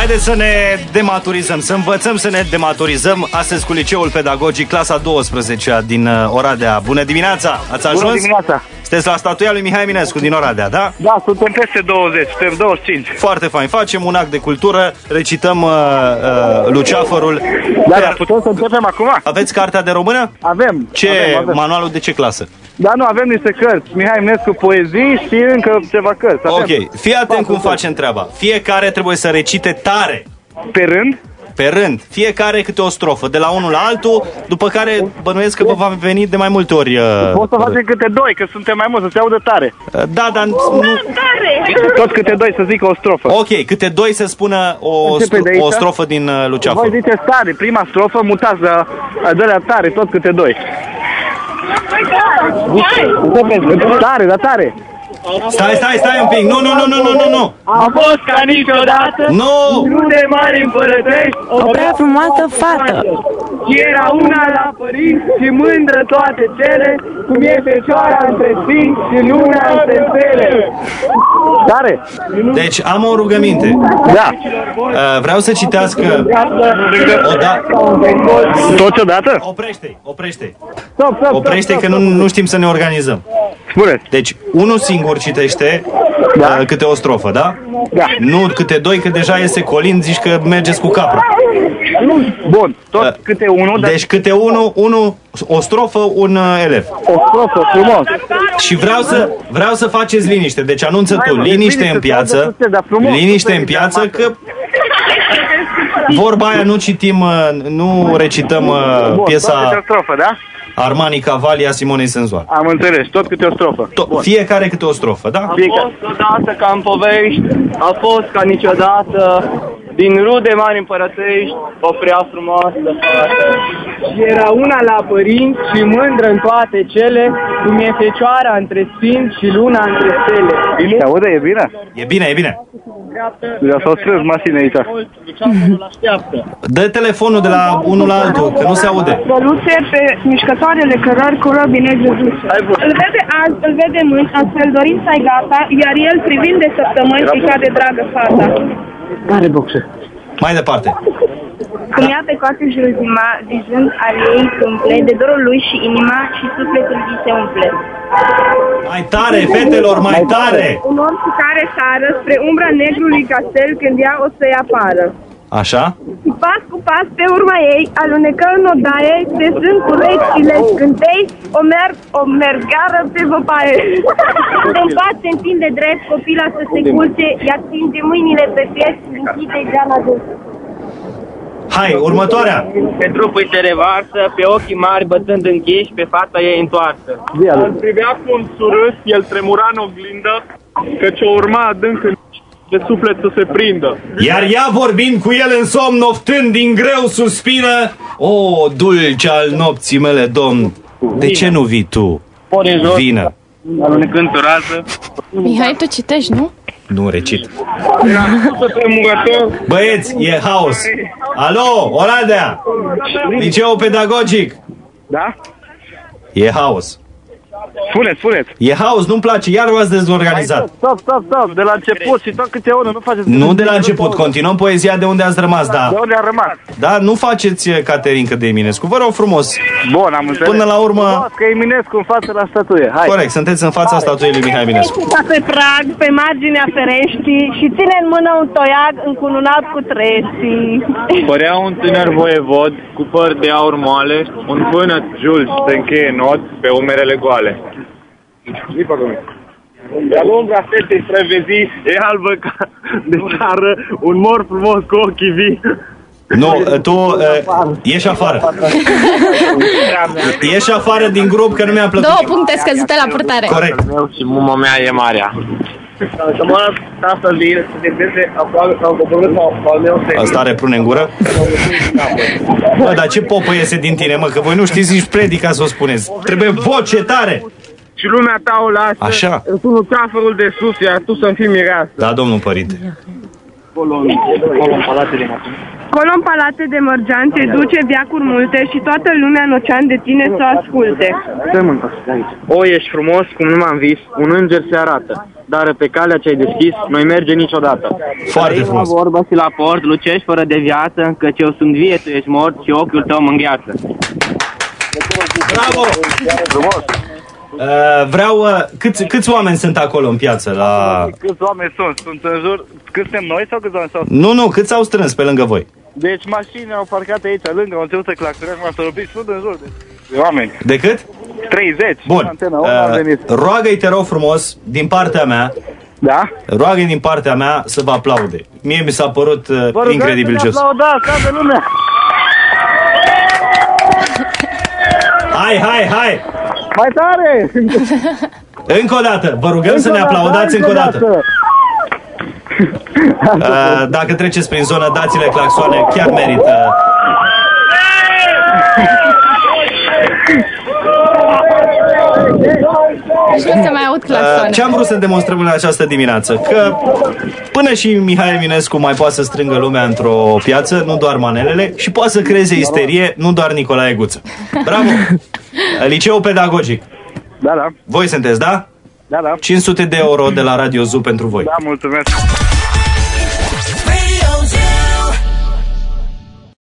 Haideți să ne dematurizăm, să învățăm să ne dematurizăm astăzi cu Liceul Pedagogic, clasa 12-a din Oradea. Bună dimineața! Ați ajuns? Bună dimineața! Sunteți la statuia lui Mihai Eminescu din Oradea, da? Da, suntem peste 20, suntem 25. Foarte fain. Facem un act de cultură, recităm Luceafărul. Da, dar putem să începem acum? Aveți cartea de română? Avem. Avem. Manualul de ce clasă? Da, nu, avem niște cărți. Mihai Eminescu, poezii și încă ceva cărți. Avem. Ok, fii atent cum facem treaba. Fiecare trebuie să recite tare. Pe rând? Pe rând, fiecare câte o strofă, de la unul la altul, după care bănuiesc că vă va veni de mai multe ori. Poți să facem câte doi, că suntem mai mulți, să se audă tare. Da, dar nu... Tot câte doi să zică o strofă. Ok, câte doi să spună o strofă din Luceafăr. Voi ziceți tare, prima strofă, mutați la a doilea tare, tot câte doi. Tare, dar tare. Stai un pic. Nu. A fost ca niciodată. Nu. Rude mari împărătești. O prea frumoasă fată. Era una la părinți și mândră toate cele, cum e fecioara între sfinți și luna între stele. Tare. Deci am o rugăminte. Da. Vreau să citească Toți odată? Oprește. Stop. Oprește că nu știm să ne organizăm. Spuneți. Deci, unul singur citește câte o strofă, da? Da. Nu câte doi, că deja iese Colin, zici că mergeți cu capra. Bun, tot câte unul. Deci câte unul, o strofă, un elev. O strofă, frumos. Și vreau să faceți liniște. Deci anunță tu, liniște în piață. Liniște în piață, că vorba aia nu citim, nu recităm piesa o strofă, da? Armani Cavalia Simonei Senzual. Am înțeles, tot câte o strofă. Fiecare câte o strofă, da? A fost odată ca în povești, a fost ca niciodată, din rude mari împărătești, o prea frumoasă fată. Și era una la părinți și mândră în toate cele, cum e fecioara între sfinți și luna între stele. Se aude, e bine? E bine. Deja s-au strâns mașini aici. Dă telefonul de la unul la altul, că nu se aude. Străluțe pe mișcătoarele cărări cu robine Jesuse. Îl vede azi, îl vede mâini, astfel dorința-i gata, iar el privind de săptămâni îi cade dragă fata. Tare boxe. Mai departe. Cum ea pe coate jurăzima, vizând al ei umple, de dorul lui și inima și sufletul îi se umple. Mai tare, fetelor, mai tare! Un om cu care sară spre umbra negrului castel când ea o să-i apară. Așa? Și pas cu pas pe urma ei, alunecă în odaie, desând cu rechile scântei, o mergară pe văpaie. În pat se întinde drept, copila să se culce, ea ținge mâinile pe piept și închide geana de... Hai, următoarea! Pe trupul se revarsă, pe ochii mari bătând închiși, pe fata ei întoarsă. Îl privea cu un surâs, el tremura în oglindă, căci o urma adânc de suflet să se prindă. Iar ea vorbind cu el în somn, oftând din greu suspină: O, dulce al nopții mele, domn, de ce nu vii tu? Vină! Alunecând pe rază. Mihai, tu citești, nu? Nu recit. Băieți, e haos. Alo, Oradea! Liceu Pedagogic! Da? E haos. Spuneți. E haos, nu-mi place, iar v-ați dezorganizat. Stop. De la început și tot câte unul, nu faceți... Nu de la început, continuăm poezia de unde ați rămas, da. De unde am rămas? Da, nu faceți Caterinca de Eminescu, vă rog frumos. Bun, am înțeles. Până la urmă... Că Eminescu în față la statuie, hai. Corect, sunteți în fața statuiei lui Mihai Eminescu. Pe prag, pe marginea fereștii și ține în mână un toiag încununat cu trestii. Părea un tânăr voievod cu păr de aur moale, un vânăt julg se încheie not pe umerele goale. De-a lunga fetei străvezi, E albă ca de țară, un mor frumos cu ochii vii. Nu, tu ieși afară. Ieși afară din grup, că nu mi-a plăcut. 2 puncte scăzute la purtare. Corect. Și muma mea e marea. Asta are prune în gură? Bă, dar ce popă iese din tine, mă? Că voi nu știți nici predica să o spuneți. Trebuie voce tare. Și lumea ta o lasă. Așa. Tu Luceafărul de sus, iar tu să-mi fii mireasă. Da, domnul părinte. Colo în palate de mărgean te duce veacuri multe și toată lumea în ocean de tine să o asculte. O, ești frumos cum nu m-am vis, un înger se arată. dar pe calea ce ai deschis noi merge niciodată. Foarte frumos. La vorbă și la port, lucești fără de viață, căci eu sunt vie, tu ești mort și ochiul tău mă îngheață. Bravo! Vreau... Câți oameni sunt acolo în piață? Câți oameni sunt? Sunt în jur... Câți suntem noi sau câți oameni sunt? Nu, câți au strâns pe lângă voi? Deci mașini au parcat aici, lângă, au început să claxonească, m-am sărăpit, sunt în jur de oameni. De cât? 30. Bun. Roagă-i, te rog frumos, din partea mea. Da? Roagă-i din partea mea să vă aplaude. Mie mi s-a părut incredibil jos. Aplaudați, toată lumea! Hai! Mai tare! Încă o dată, vă rugăm să ne aplaudați încă o dată. Dacă treceți prin zonă, dați-le claxoane, chiar merită. Nu se mai aud claxoane. Ce am vrut să demonstrăm în această dimineață? Că până și Mihai Eminescu mai poate să strângă lumea într-o piață, nu doar manelele, și poate să creeze isterie, nu doar Nicolae Guță. Bravo! Liceul Pedagogic. Da. Voi sunteți, da? Da. 500 de euro de la Radio Zoo pentru voi. Da, mulțumesc.